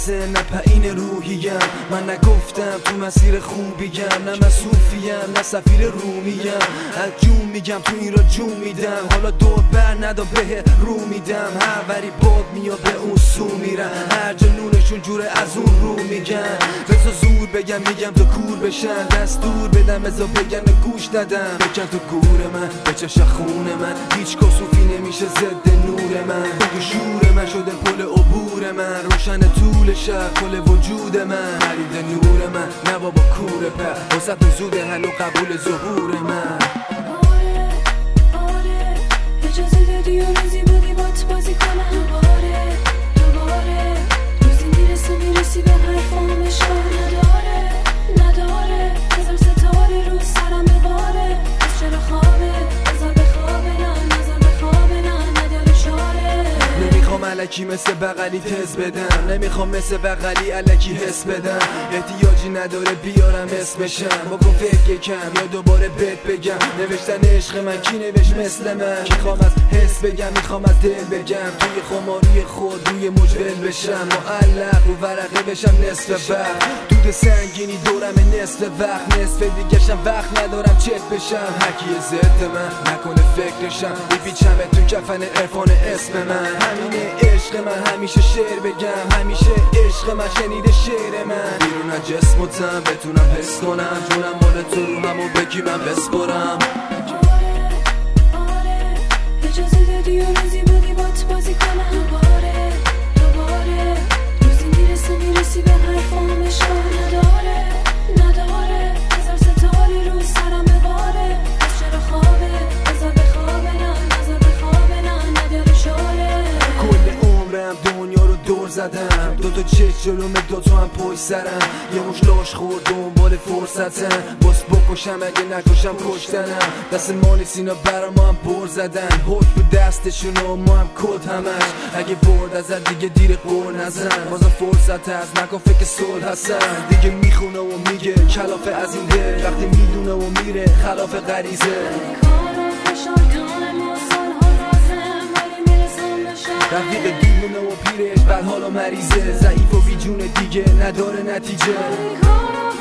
مثل نپعین روحیم. من نگفتم تو مسیر خوبیم، نه من صوفیم نه سفیر رومیم. از جون میگم تو این را جون میدم، حالا دور بر ندا به رو میدم. هر وری باد میاد به اون سو میرم، هر جا نونشون جوره از اون رو میگن. بزا زور بگم میگم تو کور بشن، دستور بدم بزا بگم گوش ندم. بکن تو گور من بچش خون من، هیچ کسوفی نمیشه ضد نور من. بگو شور من شده پل عبور من، روشن طول شب کل وجود من. خرید نور من نه بابا کوره پر، وسط زوده هنو قبول ظهور من. آره اجازه دادی و روزی بودی بات بازی کنم. دوباره روزی میرسی به حرفام اشاره نداره. هزار ستاره رو سرم بباره، از چرا خوابه بذار بخوابه، نه نذار بخوابه، نه نداره شاره. نمیخوام الکی مثل بغلی تز بدم، نمیخوام مثل بغلی الکی حس بدم. احتیاجی نداره بیارم اسمشم، بکن فکر کم یا دوباره بهت بگم. نوشتن عشق من کی نوشت مثل من؟ میخوام از حس بگم میخوام از دل بگم، توی خماری خود روی مجول بشم. معلق رو ورقه بشم نصف وقت، دود سنگینی دورم نصف وقت. نصف دیگه‌شم وقت ندارم چت بشم. هرکی ضد من نکنه فکرشم، بپیچم تو کفن عرفان اسم من. همینه عشق من همیشه شعر بگم، همیشه عشق من شنیده شعر من. بیرون از جسم و تن بتونم حس کنم، جونم مال تو رو همو بگی من بسپرم. آره اجازه دادی و روزی بودی بات بازی کنم. دوباره روزی میرسی به حرفام اشاره نداره. هزار ستاره رو سرم بباره، از چرا خوابه بذار بخوابه، نه نذار بخوابه، نه نداره شاره. کل عمرم دنیا رو دور زدم، دوتا چشم جلومه دوتا هم پشت سرم. یه مش لاش خورد دنبال فرصتم، باس بکشم اگه نکشم کشتنم. دست ما نیست اینا برا ما هم بر زدن، حکم دستشون و ما هم کد همش. اگه برد ازت دیگه دیر قور نزن، بازم فرصت هست نکن فکر صلح هستن. دیگه میخونه و میگه کلافه از این دل، وقتی میدونه و میره خلاف غریزه. رفیق دیوونه و پیرش بد حال و مریضه، ضعیف و بیجونه دیگه نداره نتیجه.